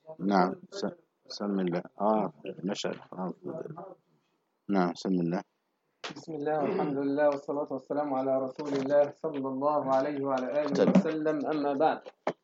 نعم. سم الله. مشعل. نعم، سم الله. بسم الله والحمد لله والصلاة والسلام على رسول الله صلى الله عليه وعلى آله وسلم. أما بعد،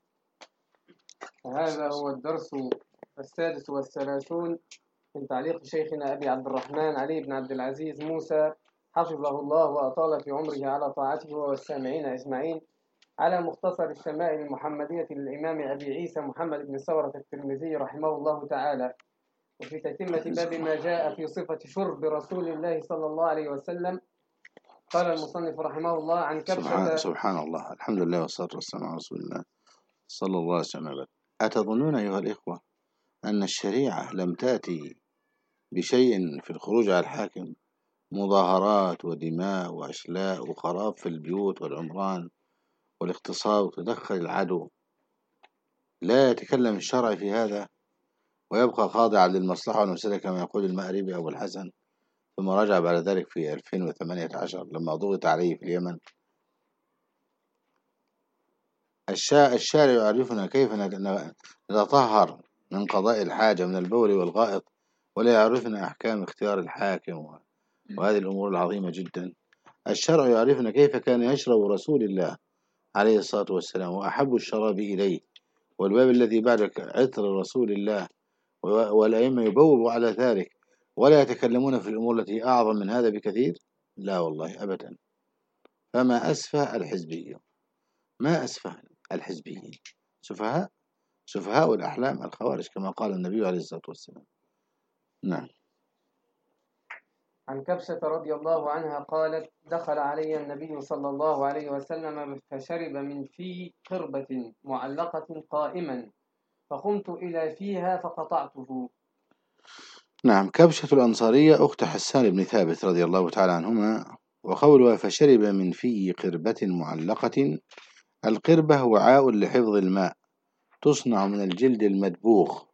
هذا هو الدرس السادس والثلاثون من تعليق شيخنا أبي عبد الرحمن علي بن عبد العزيز موسى حفظه الله وأطال في عمره على طاعته والسامعين أجمعين على مختصر الشمائل المحمدية للإمام أبي عيسى محمد بن ثورة الترمذي رحمه الله تعالى، وفي تتمة باب ما جاء في صفة شرب رسول الله صلى الله عليه وسلم. قال المصنف رحمه الله عن كبشة. سبحان الله، الحمد لله والصلاة والسلام على رسول الله صلى الله عليه وسلم. أتظنون أيها الإخوة أن الشريعة لم تأتي بشيء في الخروج على الحاكم؟ مظاهرات ودماء وأشلاء وخراب في البيوت والعمران والاغتصاب وتدخل العدو. لا يتكلم الشرع في هذا ويبقى خاضعا للمصلحة والمفسدة كما يقول المأربي أبو الحسن، ثم رجع بعد ذلك في 2018 لما ضغط عليه في اليمن. الشارع يعرفنا كيف نتطهر من قضاء الحاجة من البول والغائط، ولا يعرفنا أحكام اختيار الحاكم وهذه الأمور العظيمة جدا. الشرع يعرفنا كيف كان يشرب رسول الله عليه الصلاة والسلام وأحب الشراب إليه، والباب الذي بعدك عطر رسول الله، والأئمة يبوبوا على ذلك ولا يتكلمون في الأمور التي أعظم من هذا بكثير. لا والله أبدا. فما أسفه الحزبية، ما أسفه الحزبيين، سفهاء الأحلام الخوارج كما قال النبي عليه الصلاة والسلام. نعم. عن كبشة رضي الله عنها قالت: دخل علي النبي صلى الله عليه وسلم فشرب من في قربة معلقة قائما، فقمت إلى فيها فقطعته. نعم، كبشة الأنصارية أخت حسان بن ثابت رضي الله تعالى عنهما. وقولها فشرب من في قربة معلقة، القربة وعاء لحفظ الماء، تصنع من الجلد المدبوغ،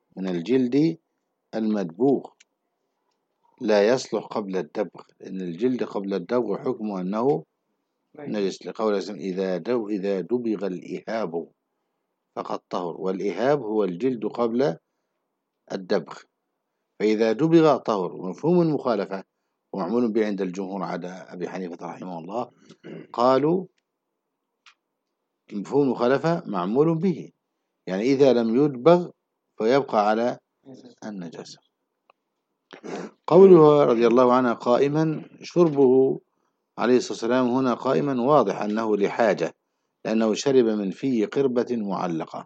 لا يصلح قبل الدبغ، إن الجلد قبل الدبغ حكمه أنه نجس، لقول إذا دبغ الإهاب فقد طهر، والإهاب هو الجلد قبل الدبغ، فإذا دبغ طهر. ومفهوم المخالفة ومعمول به عند الجمهور عدا أبي حنيفة رحمه الله، قالوا مفهوم المخالفة معمول به، يعني إذا لم يدبغ فيبقى على النجاسة. قوله رضي الله عنها قائما، شربه عليه الصلاة والسلام هنا قائما واضح أنه لحاجة، لأنه شرب من في قربة معلقة.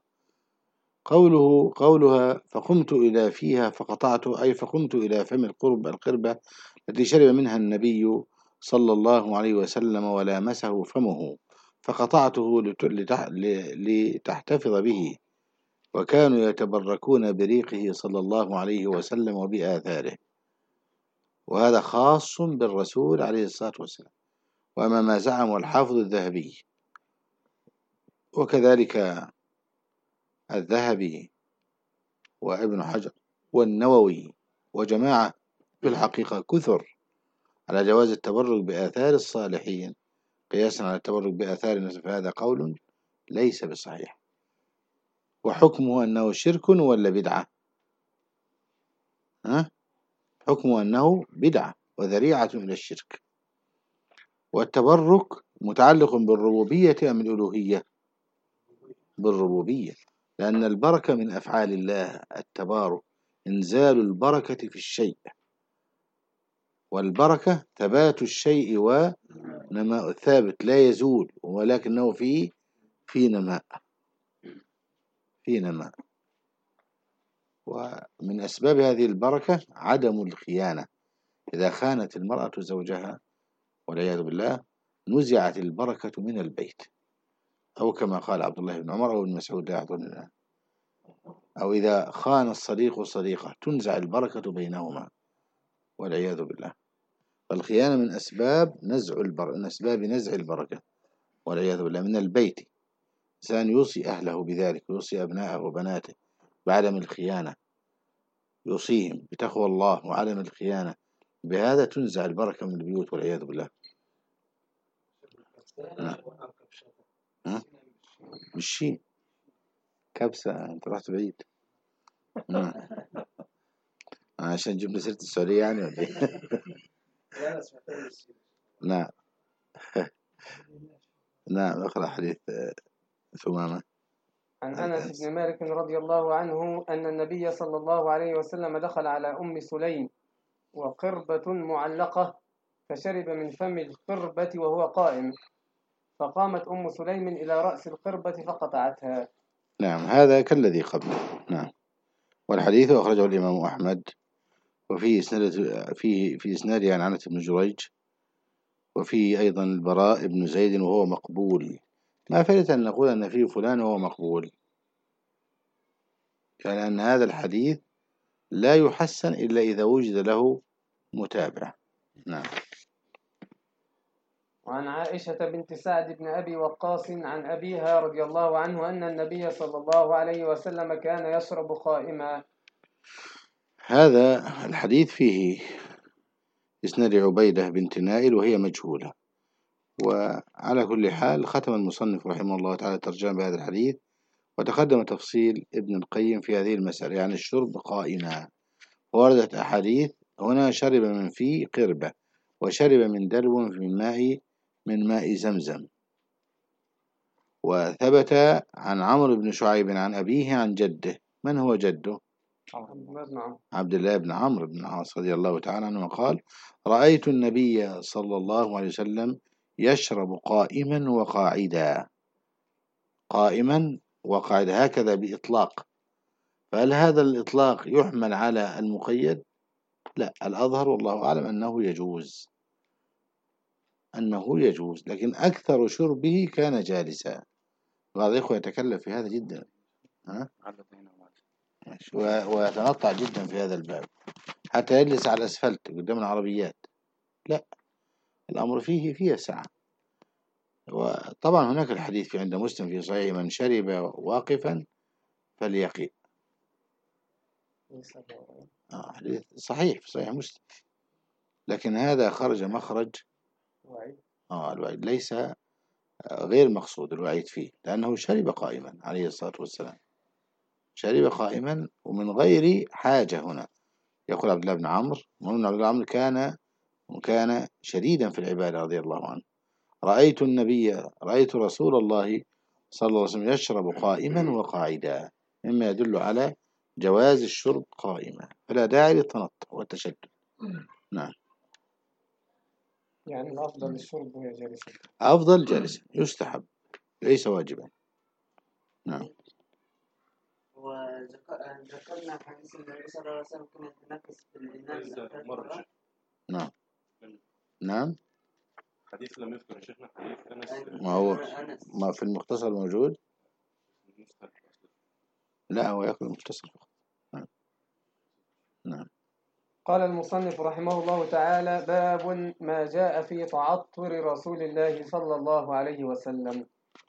قولها فقمت إلى فيها فقطعته، أي فقمت إلى فم القربة التي شرب منها النبي صلى الله عليه وسلم ولامسه فمه، فقطعته لتحتفظ به، وكانوا يتبركون بريقه صلى الله عليه وسلم وبآثاره، وهذا خاص بالرسول عليه الصلاة والسلام. وأما ما زعم الحافظ الذهبي وكذلك الذهبي وابن حجر والنووي وجماعة في الحقيقة كثر على جواز التبرك بآثار الصالحين قياسا على التبرك بآثار الناس، فهذا قول ليس بصحيح. وحكمه أنه شرك ولا بدعة؟ حكمه أنه بدعة وذريعة إلى الشرك. والتبرك متعلق بالربوبية أم الألوهية؟ بالربوبية، لأن البركة من أفعال الله، التبارك إنزال البركة في الشيء، والبركة ثبات الشيء ونماء الثابت لا يزول، ولكنه في نماء. ومن أسباب هذه البركة عدم الخيانة، إذا خانت المرأة زوجها والعياذ بالله نزعت البركة من البيت، أو كما قال عبد الله بن عمر أو ابن مسعود لا يحضرني الآن، أو إذا خان الصديق صديقه تنزع البركة بينهما والعياذ بالله. فالخيانة من أسباب نزع البركة والعياذ بالله من البيت. إنسان يوصي أهله بذلك ويوصي أبنائه وبناته بعدم الخيانة، يوصيهم بتقوى الله وعدم الخيانة، بهذا تنزع البركة من البيوت والعياذ بالله. مش شيء كبسة، أنت رحت بعيد. نعم. عشان جبنا سيرة السعودية يعني ولا إيه؟ لا أنا سمعتها. نعم. نعم، اقرأ حديث ثمامة. عن أنس بن مالك رضي الله عنه أن النبي صلى الله عليه وسلم دخل على أم سليم وقربة معلقة فشرب من فم القربة وهو قائم، فقامت أم سليم إلى رأس القربة فقطعتها. نعم، هذا كالذي قبله. نعم. والحديث أخرجه الإمام أحمد، وفيه في إسناده عن عنة بن جريج، وفيه أيضا البراء بن زيد وهو مقبول. ما فائدة أن نقول أن فيه فلان وهو مقبول؟ يعني أن هذا الحديث لا يحسن إلا إذا وجد له متابع. نعم. وعن عائشة بنت سعد بن أبي وقاص عن أبيها رضي الله عنه أن النبي صلى الله عليه وسلم كان يشرب قائما. هذا الحديث فيه إسناد عبيدة بنت نائل وهي مجهولة. وعلى كل حال ختم المصنف رحمه الله تعالى ترجمة بهذا الحديث، وتقدم تفصيل ابن القيم في هذه المسألة، يعني الشرب قائما. وردت أحاديث هنا: شرب من فيه قربة، وشرب من دلو من ماء زمزم. وثبت عن عمرو بن شعيب عن أبيه عن جده. من هو جده؟ عبد الله بن عمرو بن العاص رضي الله تعالى عنه قال: رأيت النبي صلى الله عليه وسلم يشرب قائما وقاعدا. قائما وقاعدا هكذا بإطلاق. فهل هذا الإطلاق يحمل على المقيد؟ لا، الأظهر والله أعلم أنه يجوز، لكن أكثر شربه كان جالسا. بعض الإخوة يتكلم في هذا جدا، ها؟ ويتنطع جدا في هذا الباب، حتى يجلس على الأسفلت قدام العربيات. لا، الأمر فيه سعة. وطبعا هناك الحديث في عند مسلم في صحيح: من شرب واقفا فليقي. حديث صحيح في صحيح مسلم، لكن هذا خرج مخرج الوعيد، ليس غير مقصود الوعيد فيه، لأنه شرب قائما عليه الصلاة والسلام، شرب قائما ومن غير حاجة. هنا يقول عبد الله بن عمرو، ومن عبد الله بن عمرو كان شديدا في العبادة رضي الله عنه. رأيت رسول الله صلى الله عليه وسلم يشرب قائما وقاعدا، مما يدل على جواز الشرب قائما، فلا داعي للتنطع والتشدد. نعم. يعني الأفضل الشرب وهي جالسة. أفضل جالسا، يستحب، ليس واجبا. نعم. وذكرنا حديث النبي صلى الله عليه وسلم كنا نتنفس في الإناء. نعم. نعم. حديث لم يذكر شيخنا حديث أنس. ما في المختصر موجود؟ لا، هو يأكل المختصر فقط. نعم. نعم. قال المصنف رحمه الله تعالى: باب ما جاء في تعطر رسول الله صلى الله عليه وسلم.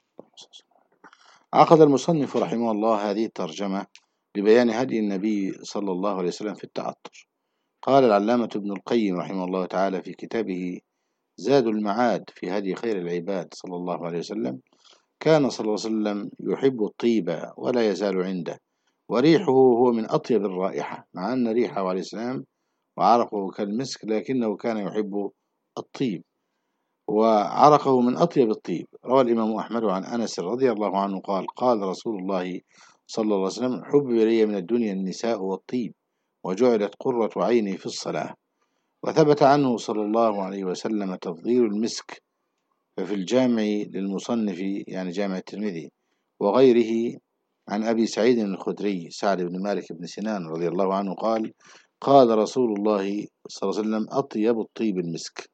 عقد المصنف رحمه الله هذه الترجمة لبيان هدي النبي صلى الله عليه وسلم في التعطر. قال العلامة ابن القيم رحمه الله تعالى في كتابه زاد المعاد في هدي خير العباد صلى الله عليه وسلم: كان صلى الله عليه وسلم يحب الطيب ولا يزال عنده، وريحه هو من أطيب الرائحة، مع أن ريحه عليه السلام وعرقه كالمسك، لكنه كان يحب الطيب، وعرقه من أطيب الطيب. روى الإمام أحمد عن أنس رضي الله عنه قال: قال رسول الله صلى الله عليه وسلم: حب إلي من الدنيا النساء والطيب، وجعلت قرة عيني في الصلاة. وثبت عنه صلى الله عليه وسلم تفضيل المسك، ففي الجامع للمصنف يعني جامع الترمذي وغيره عن أبي سعيد الخدري سعد بن مالك بن سنان رضي الله عنه قال: قال رسول الله صلى الله عليه وسلم: أطيب الطيب المسك.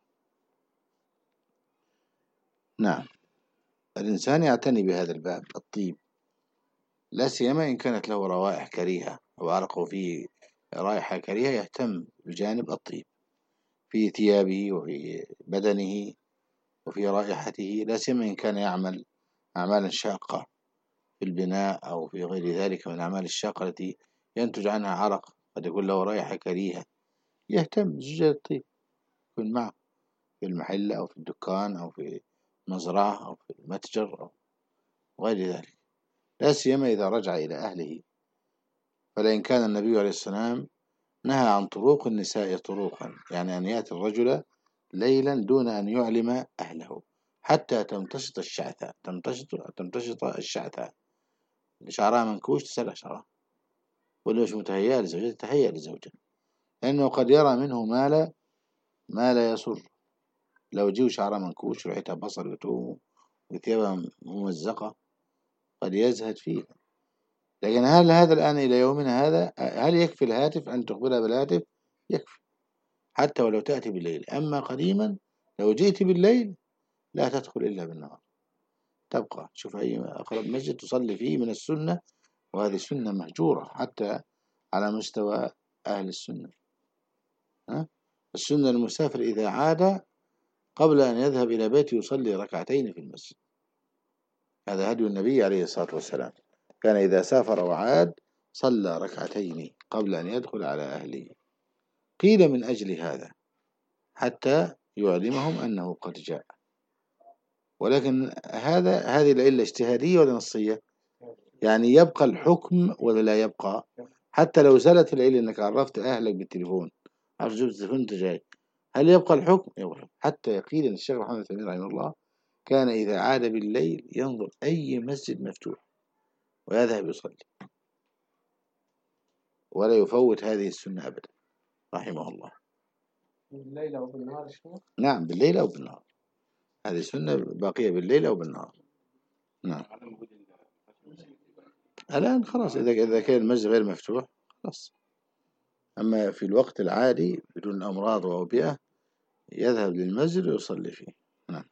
نعم. الإنسان يعتني بهذا الباب، الطيب، لا سيما إن كانت له روائح كريهة أو عرقه فيه رائحة كريهة، يهتم بجانب الطيب في ثيابه وفي بدنه وفي رائحته، لا سيما إن كان يعمل أعمالا شاقة في البناء أو في غير ذلك من الأعمال الشاقة التي ينتج عنها عرق، قد يكون له رائحة كريهة، يهتم بزجاج الطيب يكون معه في المحل أو في الدكان أو في مزرعة أو في المتجر أو غير ذلك، لا سيما إذا رجع إلى أهله فلئن كان النبي عليه السلام نهى عن طروق النساء طروقا، يعني أن يأتي الرجل ليلا دون أن يعلم أهله حتى تمتشط الشعثاء، تمتشط الشعثاء، شعرها منكوش تسرح شعرها، ولا مش متهيأ لزوجته تهيأ لزوجها، لأنه قد يرى منه ما لا يسر. لو جيو شعرها منكوش وريحتها بصل وتوم وثيابها ممزقة قد يزهد فيه. لكن هل هذا الآن إلى يومنا هذا هل يكفي الهاتف أن تخبرها بالهاتف؟ يكفي، حتى ولو تأتي بالليل. أما قديما لو جئت بالليل لا تدخل إلا بالنهار، تبقى شوف أي أقرب مسجد تصلي فيه من السنة، وهذه سنة مهجورة حتى على مستوى أهل السنة. السنة المسافر إذا عاد قبل أن يذهب إلى بيته يصلي ركعتين في المسجد، هذا هدي النبي عليه الصلاة والسلام، كان إذا سافر وعاد صلى ركعتين قبل أن يدخل على أهله. قيل من أجل هذا حتى يعلمهم أنه قد جاء. ولكن هذه العلة اجتهادية ولا نصية؟ يعني يبقى الحكم ولا لا يبقى؟ حتى لو زالت العلة أنك عرفت أهلك بالتليفون، عرفت جبت التليفون أنت جاي، هل يبقى الحكم؟ يبقى. حتى يقيل أن الشيخ محمد ثمين رحمه الله كان إذا عاد بالليل ينظر أي مسجد مفتوح ويذهب يصلي، ولا يفوت هذه السنة أبدا رحمه الله. بالليل أو بالنهار شنو؟ نعم بالليل أو بالنهار، هذه سنة باقية بالليل أو بالنهار. نعم الآن خلاص إذا كان المسجد غير مفتوح خلاص. أما في الوقت العادي بدون أمراض وأوبئة يذهب للمسجد ويصلي فيه. نعم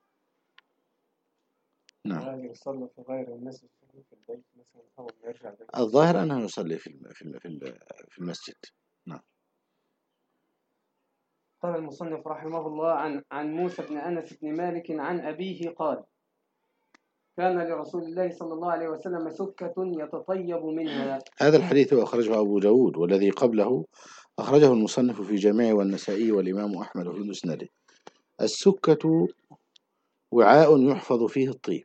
نعم. يعني يصلي في غير المسجد في البيت مثلا أول ما يرجع البيت. الظاهر أنه يصلي في المسجد. نعم. قال المصنف رحمه الله عن موسى بن أنس بن مالك عن أبيه قال: كان لرسول الله صلى الله عليه وسلم سكة يتطيب منها. هذا الحديث أخرجه أبو داود، والذي قبله أخرجه المصنف في جامعه والنسائي والإمام أحمد في مسنده. السكة وعاء يحفظ فيه الطيب،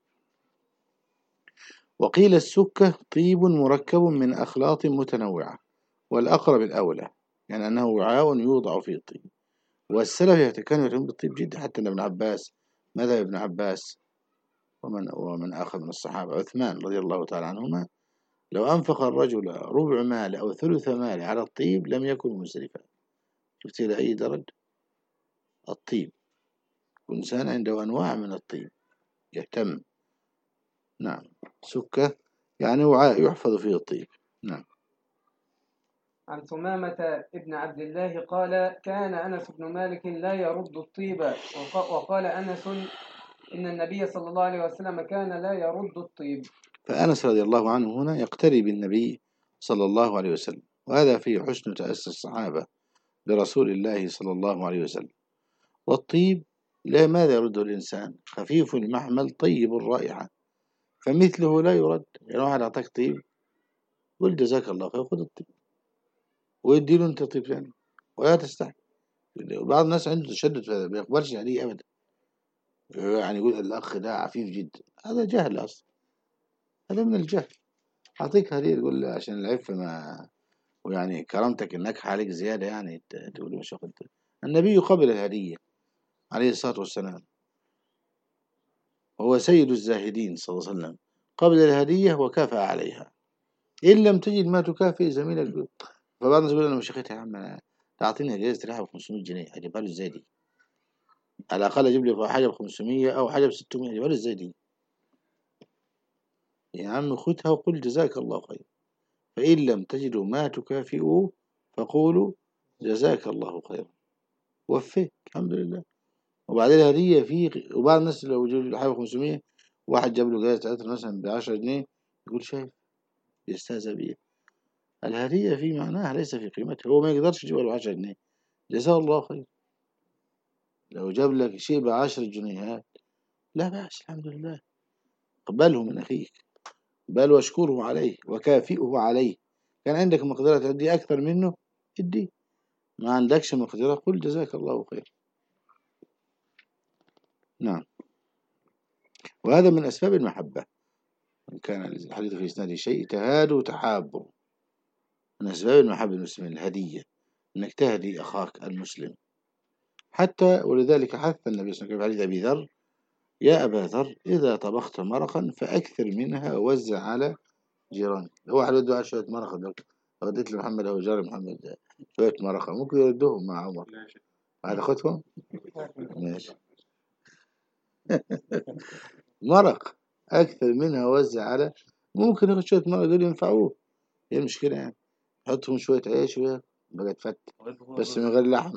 وقيل السكة طيب مركب من أخلاط متنوعة، والأقرب الأولى يعني أنه وعاء يوضع فيه الطيب. والسلف كانوا يهتمون بالطيب جدا، حتى ابن عباس، ماذا ابن عباس ومن آخر من الصحابة، عثمان رضي الله تعالى عنهما، لو أنفق الرجل ربع مال أو ثلث مال على الطيب لم يكن مسرفا. شفت إلى أي درجة الطيب، إنسان عنده أنواع من الطيب يهتم. نعم. سكة يعني وعاء يحفظ فيه الطيب. نعم. عن ثمامة ابن عبد الله قال: كان أنس بن مالك لا يرد الطيب. وقال أنس: إن النبي صلى الله عليه وسلم كان لا يرد الطيب. فأنس رضي الله عنه هنا يقتري بالنبي صلى الله عليه وسلم، وهذا فيه حسن تأسي الصحابة برسول الله صلى الله عليه وسلم. والطيب لا ماذا يرد الإنسان؟ خفيف المحمل طيب الرائحة، فمثله لا يرد. يعني واحد أعطاك طيب قل جزاك الله خير خذ الطيب، ويدي له أنت طيب ثاني ولا تستحي. بعض الناس عنده تشدد ما بيقبلش عليه أبدا، يعني يقول الأخ ده عفيف جدا، هذا جهل أصلا، هذا من الجهل. أعطيك هدية تقول له عشان العفة ما ويعني كرامتك الناجحة عليك زيادة، يعني تقول له مش واخد. النبي قبل الهدية عليه الصلاة والسلام، هو سيد الزاهدين صلى الله عليه وسلم، قبل الهدية وكافأ عليها. إن لم تجد ما تكافئ زميلك، فبعض الناس يقول أنا مش أخيتها يا عم، تعطيني جائزة ريحة ب 500 جنيه أجيبها له إزاي دي؟ على الأقل أجيب لي حاجة ب 500 أو حاجة ب 600 أجيبها له إزاي دي؟ يا عم خدها وقل جزاك الله خير، فإن لم تجدوا ما تكافئوه فقولوا جزاك الله خيرا، وفيت الحمد لله. وبعدين الهدية فيه، وبعض الناس لو جاب له حاجة 500 واحد جاب له جائزة عطر مثلا ب10 جنيه يقول شايف يستهزأ بيه. الهدية في معناها ليس في قيمتها، هو ما يقدرش يجيب له 10 جنيه جزاه الله خير. لو جاب لك شيء ب10 جنيهات لا بأس الحمد لله، اقبله من أخيك، بل واشكره عليه وكافئه عليه. كان عندك مقدرة تدي أكثر منه ادي، ما عندكش مقدرة قل جزاك الله خير. نعم. وهذا من أسباب المحبة، إن كان الحديث في إسناده شيء تهادوا تحابوا. من أسباب المحبة المسلمين الهدية، أنك تهدي أخاك المسلم. حتى ولذلك حث النبي صلى الله عليه وسلم في حديث أبي ذر: يا أبا ذر إذا طبخت مرقا فأكثر منها ووزع على جيرانك. هو حلو على شوية مرقة دلوقتي، رديت لمحمد أو جار محمد شوية مرقة، ممكن يردوهم مع عمر هذا خدهم. ماشي. مرق أكثر منها وزع على، ممكن ياخد شوية مرق دول ينفعوه، إيه المشكلة يعني؟ حطهم شوية عيش وياكل بقت فت، بس من غير لحم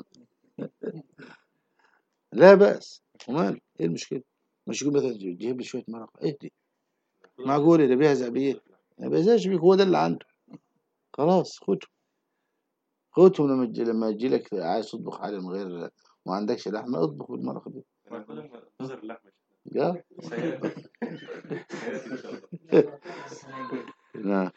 لا بأس. ومال إيه المشكلة؟ مش يقول مثلا جيب لي شوية مرق، اهدي معقول ده بيهزأ بيه؟ ما بيهزأش بيك، هو ده اللي عنده، خلاص خدهم لما يجي لك عايز تطبخ حاجة من غير ما عندكش لحمة، اطبخ بالمرق دي. نظر اللحمة يا سيأتي إن شاء الله. نعم.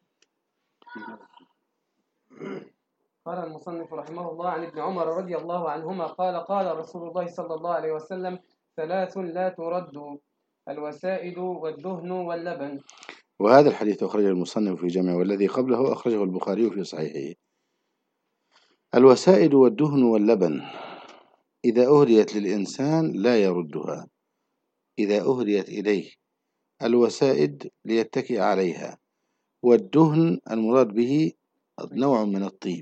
قال المصنف رحمه الله عن ابن عمر رضي الله عنهما قال قال رسول الله صلى الله عليه وسلم: ثلاث لا ترد: الوسائد والدهن واللبن. وهذا الحديث أخرجه المصنف في جامعه، والذي قبله أخرجه البخاري في صحيحه. الوسائد والدهن واللبن إذا أهديت للإنسان لا يردها إذا أهديت إليه. الوسائد ليتكئ عليها، والدهن المراد به نوع من الطيب،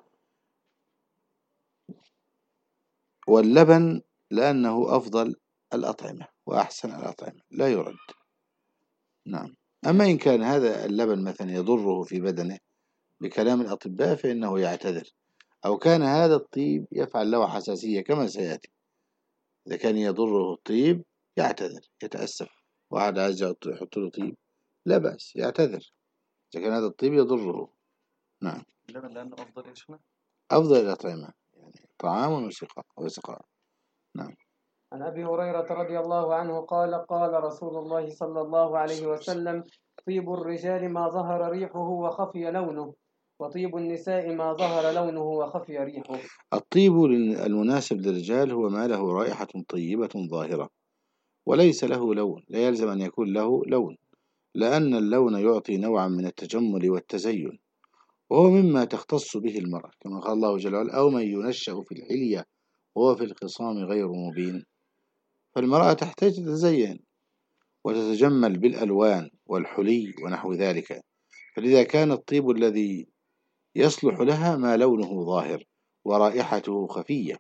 واللبن لأنه أفضل الأطعمة وأحسن الأطعمة لا يرد. نعم. أما إن كان هذا اللبن مثلا يضره في بدنه بكلام الأطباء فإنه يعتذر، أو كان هذا الطيب يفعل له حساسية كما سيأتي، إذا كان يضره الطيب يعتذر يتأسف، واحد عايز يحط له طيب لا بأس يعتذر إذا كان هذا الطيب يضره. نعم. اللبن لأنه أفضل يا شيخنا. أفضل الأطعمة يعني طعام وسقاء. نعم. عن أبي هريرة رضي الله عنه قال قال رسول الله صلى الله عليه وسلم: طيب الرجال ما ظهر ريحه وخفي لونه، وطيب النساء ما ظهر لونه وخفي ريحه. الطيب المناسب للرجال هو ما له رائحة طيبة ظاهرة وليس له لون، لا يلزم أن يكون له لون، لأن اللون يعطي نوعا من التجمل والتزين، وهو مما تختص به المرأة، كما قال الله جل وعلا: أو من ينشأ في الحلية وهو في الخصام غير مبين. فالمرأة تحتاج تتزين وتتجمل بالألوان والحلي ونحو ذلك، فلذا كان الطيب الذي يصلح لها ما لونه ظاهر ورائحته خفية.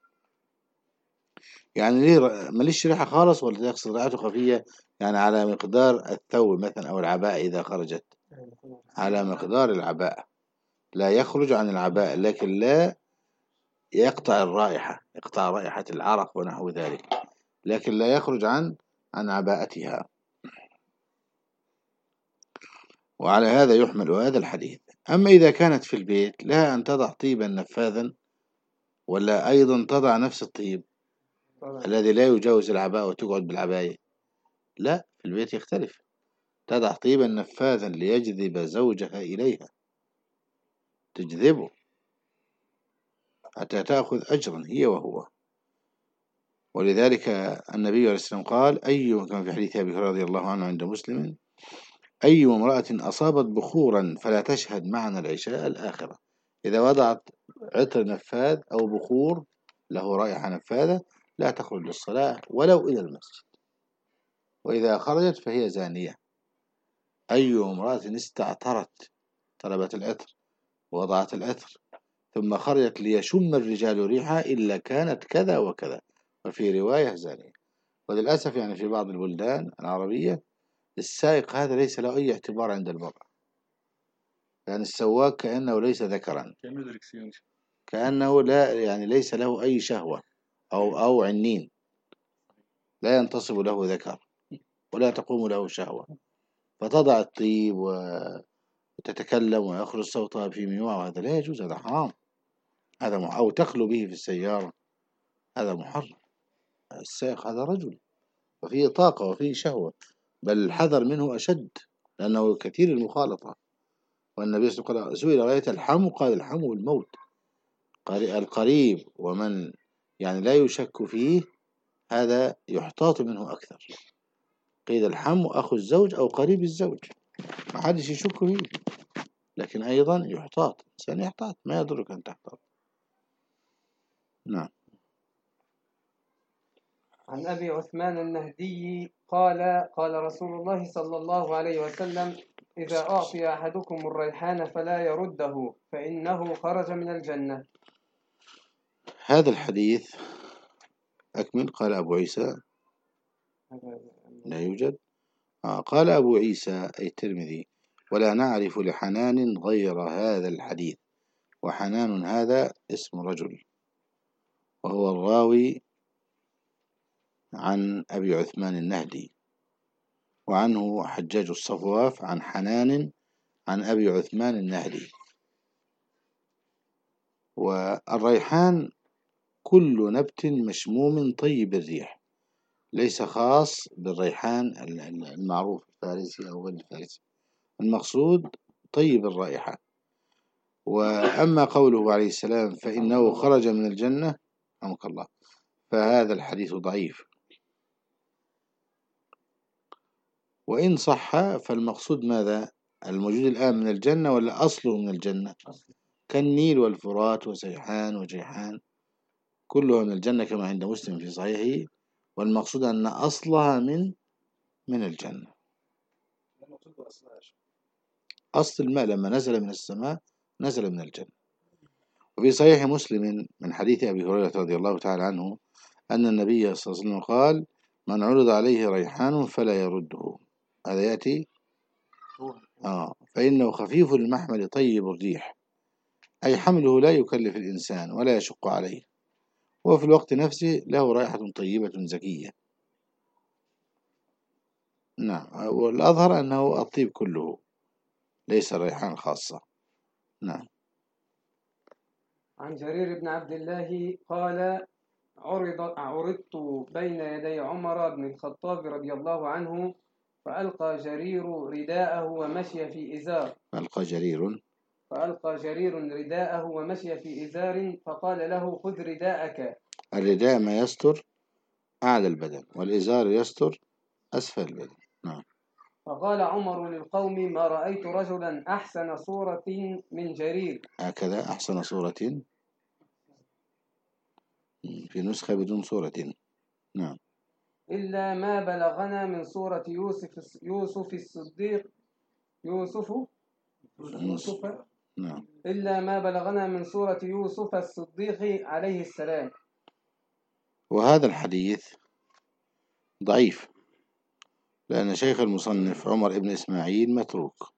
يعني ليه ماليش ريحة خالص، ولا يقصد رائحته خفية يعني على مقدار الثوب مثلا أو العباءة إذا خرجت، على مقدار العباءة، لا يخرج عن العباءة لكن لا يقطع الرائحة، يقطع رائحة العرق ونحو ذلك، لكن لا يخرج عن عباءتها. وعلى هذا يحمل هذا الحديث. أما إذا كانت في البيت لها أن تضع طيبا نفاذا، ولا أيضا تضع نفس الطيب الذي لا يجاوز العباءة وتقعد بالعباية؟ لا، في البيت يختلف، تضع طيبا نفاذا ليجذب زوجها إليها، تجذبه حتى تأخذ أجرا هي وهو. ولذلك النبي عليه السلام قال: كما في حديث أبي هريرة رضي الله عنه عند مسلم: أي امرأة أصابت بخورا فلا تشهد معنا العشاء الآخرة. إذا وضعت عطر نفاذ أو بخور له رائحة نفاذة لا تخرج للصلاة ولو إلى المسجد، وإذا خرجت فهي زانية. أي امرأة استعطرت، طلبت العطر ووضعت العطر ثم خرجت ليشم الرجال ريحها إلا كانت كذا وكذا، وفي رواية زانية. وللأسف يعني في بعض البلدان العربية السائق هذا ليس له أي اعتبار عند المرأة، يعني السواق كأنه ليس ذكرا، كأنه لا يعني ليس له أي شهوة أو عنين، لا ينتصب له ذكر ولا تقوم له شهوة، فتضع الطيب وتتكلم ويخرج صوتها في ميوعة، وهذا لا يجوز، هذا حرام، هذا أو تخلو به في السيارة، هذا محرم. السائق هذا رجل وفيه طاقة وفيه شهوة، بل الحذر منه أشد لأنه كثير المخالطة. والنبي صلى الله عليه وسلم سئل: رأيت الحمو؟ قال: الحمو الموت. القريب ومن يعني لا يشك فيه هذا يحتاط منه أكثر. قيل الحمو أخو الزوج أو قريب الزوج، ما حدش يشك فيه، لكن أيضا يحتاط، إنسان يحتاط، ما يضرك أن تحتاط. نعم. عن أبي عثمان النهدي قال قال رسول الله صلى الله عليه وسلم: إذا أعطي أحدكم الريحان فلا يرده فإنه خرج من الجنة. هذا الحديث أكمل. قال أبو عيسى لا يوجد. قال أبو عيسى أي الترمذي: ولا نعرف لحنان غير هذا الحديث. وحنان هذا اسم رجل، وهو الراوي عن أبي عثمان النهدي، وعنه حجاج الصفواف عن حنان عن أبي عثمان النهدي. والريحان كل نبت مشموم طيب الريح، ليس خاص بالريحان المعروف الفارسي أو غير الفارسي، المقصود طيب الرائحة. وأما قوله عليه السلام فإنه خرج من الجنة، رحمك الله، فهذا الحديث ضعيف، وإن صح فالمقصود ماذا؟ الموجود الآن من الجنة ولا أصله من الجنة؟ كالنيل والفرات وسيحان وجيحان كلها من الجنة كما عند مسلم في صحيحه، والمقصود أن أصلها من الجنة. أصل الماء لما نزل من السماء نزل من الجنة. وفي صحيح مسلم من حديث أبي هريرة رضي الله تعالى عنه أن النبي صلى الله عليه وسلم قال: من عرض عليه ريحان فلا يرده. هذا يأتي فإنه خفيف المحمل طيب الريح، أي حمله لا يكلف الإنسان ولا يشق عليه، وفي الوقت نفسه له رائحة طيبة زكية. نعم. والأظهر أنه الطيب كله، ليس الريحان خاصة. نعم. عن جرير بن عبد الله قال: عرضت بين يدي عمر بن الخطاب رضي الله عنه، فألقى جرير رداءه ومشي في إزار. فألقى جرير رداءه ومشي في إزار، فقال له: خذ رداءك. الرداء ما يستر أعلى البدن، والإزار يستر أسفل البدن. نعم. فقال عمر للقوم: ما رأيت رجلا أحسن صورة من جرير. هكذا أحسن صورة، في نسخة بدون صورة. نعم. إلا ما بلغنا من صورة يوسف الصديق. نعم. إلا ما بلغنا من صورة يوسف الصديق عليه السلام. وهذا الحديث ضعيف، لأن شيخ المصنف عمر بن إسماعيل متروك.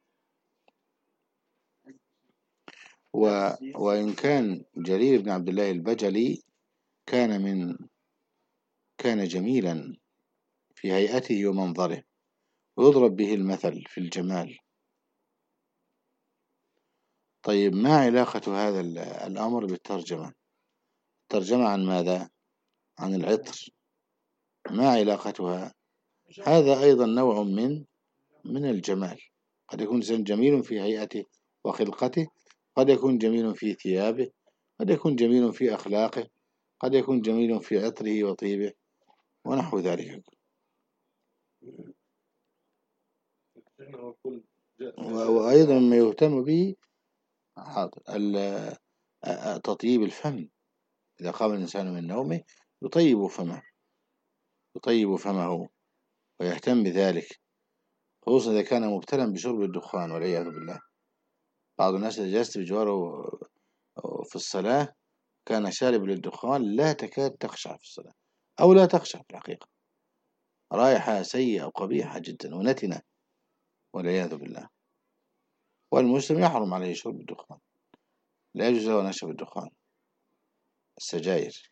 وإن كان جرير بن عبد الله البجلي كان جميلا في هيئته ومنظره، ويضرب به المثل في الجمال. طيب، ما علاقة هذا الأمر بالترجمة؟ الترجمة عن ماذا؟ عن العطر. ما علاقتها؟ هذا أيضا نوع من الجمال. قد يكون إنسان جميل في هيئته وخلقته، قد يكون جميل في ثيابه، قد يكون جميل في أخلاقه، قد يكون جميل في عطره وطيبه ونحو ذلك. وأيضا ما يهتم به تطيب الفم. إذا قام الإنسان من نومه يطيب فمه ويهتم بذلك، خصوصا إذا كان مبتلا بشرب الدخان والعياذ بالله. بعض الناس إذا جلست بجواره في الصلاة كان شارب للدخان لا تكاد تخشع في الصلاة، أو لا تخشع في الحقيقة، رائحة سيئة وقبيحة جدا ونتنة والعياذ بالله. والمسلم يحرم عليه شرب الدخان، لا يجوز له أن يشرب الدخان، السجاير.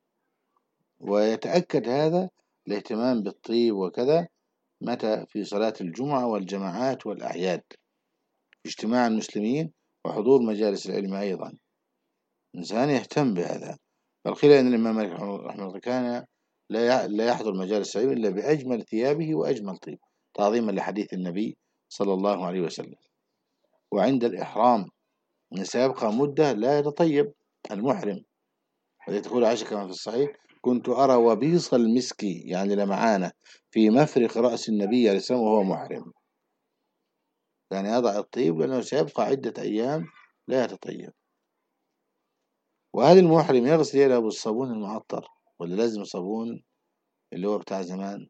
ويتأكد هذا الاهتمام بالطيب وكذا متى؟ في صلاة الجمعة والجماعات والأعياد، اجتماع المسلمين وحضور مجالس العلم أيضا، إنسان يهتم بهذا. بل قيل أن الإمام مالك رحمه الله كان لا يحضر مجالس العلم إلا بأجمل ثيابه وأجمل طيب، تعظيما لحديث النبي صلى الله عليه وسلم. وعند الإحرام سيبقى مدة لا يتطيب المحرم، حيث تقول عائشة كما في الصحيح: كنت أرى وبيص المسك، يعني لمعانة، في مفرق رأس النبي عليه السلام وهو محرم. يعني يضع الطيب لأنه سيبقى عدة أيام لا يتطيب. وهل المحرم يغسل يده بالصابون المعطر ولا لازم صابون اللي هو بتاع زمان؟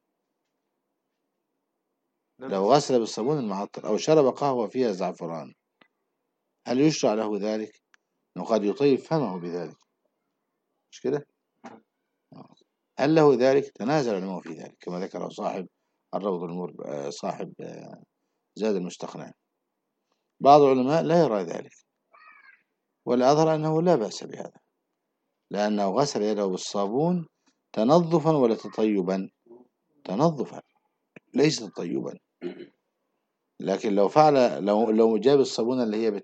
لو غسل بالصابون المعطر أو شرب قهوة فيها زعفران هل يشرع له ذلك؟ إنه قد يطيب فمه بذلك، مش كده؟ هل له ذلك؟ تنازل العلماء في ذلك كما ذكر صاحب الروض صاحب زاد المستقنع. بعض العلماء لا يرى ذلك، والأظهر أنه لا بأس بهذا، لأنه غسل يده بالصابون تنظفا ولا تطيبا؟ تنظفا ليس تطيبا. لكن لو فعل لو جاب الصابونة اللي هي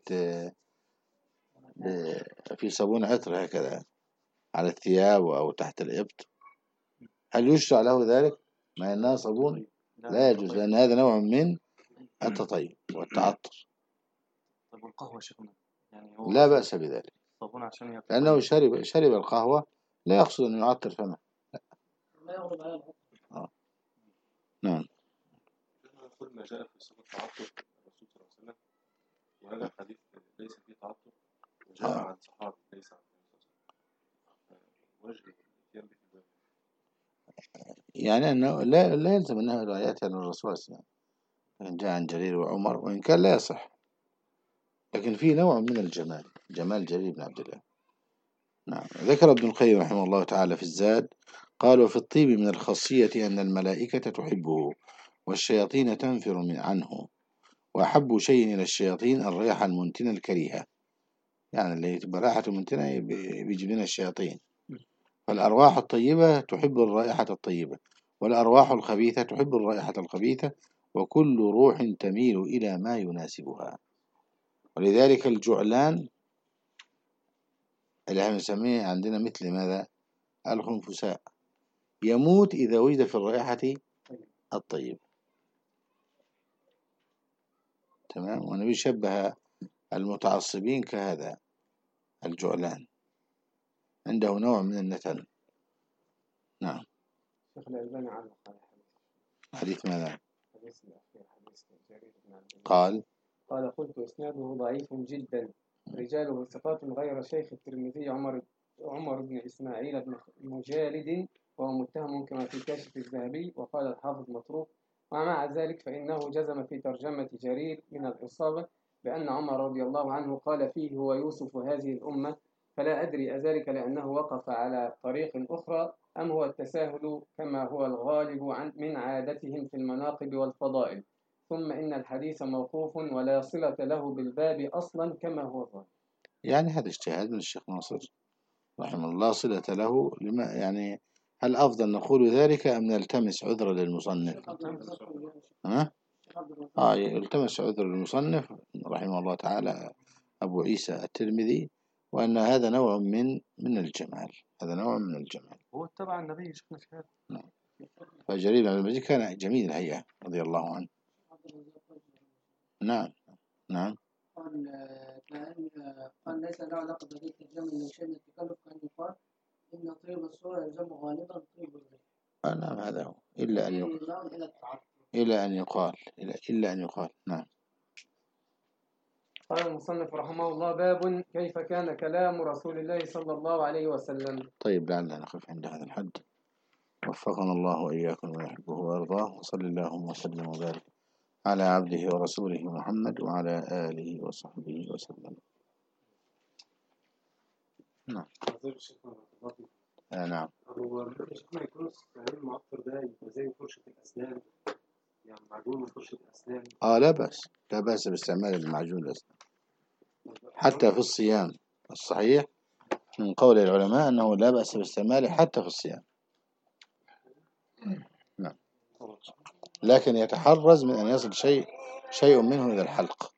في صابون عطر هكذا على الثياب أو تحت الإبط هل يشرع له ذلك؟ مع أنها صابون لا يجوز، لأن هذا نوع من التطيب والتعطر. طب والقهوة شيخنا يعني هو لا بأس بذلك الصابون عشان لأنه يتطيب. شرب القهوة لا يقصد أن يعطر فمه. نعم. كل ما جاء في صفة تعطر الرسول صلى الله عليه وسلم وهذا الحديث ليس فيه تعطر وجاء عن صحابي ليس عن النبي صلى الله عليه وسلم وجه الاتيان به الباب. يعني أنه لا يلزم أنها روايات عن الرسول صلى الله عليه وسلم، إن جاء عن جرير وعمر وإن كان لا يصح، لكن فيه نوع من الجمال، جمال جرير بن عبد الله. نعم. ذكر ابن القيم رحمه الله تعالى في الزاد قال: وفي الطيب من الخاصية أن الملائكة تحبه والشياطين تنفر من عنه، وأحب شيء إلى الشياطين الريحة المنتنة الكريهة، يعني اللي تبقى رائحة منتنة بيجي لنا الشياطين. فالأرواح الطيبة تحب الرائحة الطيبة، والأرواح الخبيثة تحب الرائحة الخبيثة، وكل روح تميل إلى ما يناسبها. ولذلك الجعلان اللي احنا نسميه عندنا مثل ماذا؟ الخنفساء، يموت إذا وجد في الرائحة الطيبة. تمام. والنبي شبه المتعصبين كهذا الجعلان، عنده نوع من النتن. نعم. شيخ الألباني علق على حديث ماذا؟ حديث الأخير، حديث جرير بن عبد الله. قال: قلت إسناده ضعيف جدا، رجاله ثقات غير شيخ الترمذي عمر بن إسماعيل بن مجالد، وهو متهم كما في كاشف الذهبي. وقال الحافظ متروك. ومع ذلك فإنه جزم في ترجمة جرير من الإصابة بأن عمر رضي الله عنه قال فيه: هو يوسف هذه الأمة. فلا أدري أذلك لأنه وقف على طريق أخرى أم هو التساهل كما هو الغالب من عادتهم في المناقب والفضائل. ثم إن الحديث موقوف ولا صلة له بالباب أصلا كما هو ظاهر. يعني هذا اجتهاد من الشيخ ناصر رحمه الله، صلة له لما يعني. هل أفضل نقول ذلك أم نلتمس عذر للمصنف؟ يلتمس عذر للمصنف رحمه الله تعالى أبو عيسى الترمذي، وأن هذا نوع من الجمال، هذا نوع من الجمال. هو اتبع النبي شفنا في هذا. نعم. فجرير بن عبد الله كان جميل الهيئة رضي الله عنه. نعم. نعم. قال ليس له علاقة بهذه الترجمة من شأن التكلف، كأن يقال إن طيب الصورة يلزم غالبا طيب الريح. نعم هذا هو، إلا أن يقال. نعم. قال المصنف رحمه الله: باب كيف كان كلام رسول الله صلى الله عليه وسلم. طيب لعلنا نقف عند هذا الحد، وفقنا الله وإياكم ويحبه ويرضاه، وصلى اللهم وسلم وبارك على عبده ورسوله محمد وعلى آله وصحبه وسلم. نعم. نعم. هو شيخنا يكون استعمال المعطر ده يبقى زي فرشة الأسنان، يعني معجون من فرشة الأسنان. لا بأس باستعمال المعجون الأسنان حتى في الصيام. الصحيح من قول العلماء أنه لا بأس باستعماله حتى في الصيام. نعم. لكن يتحرز من أن يصل شيء منه إلى الحلق.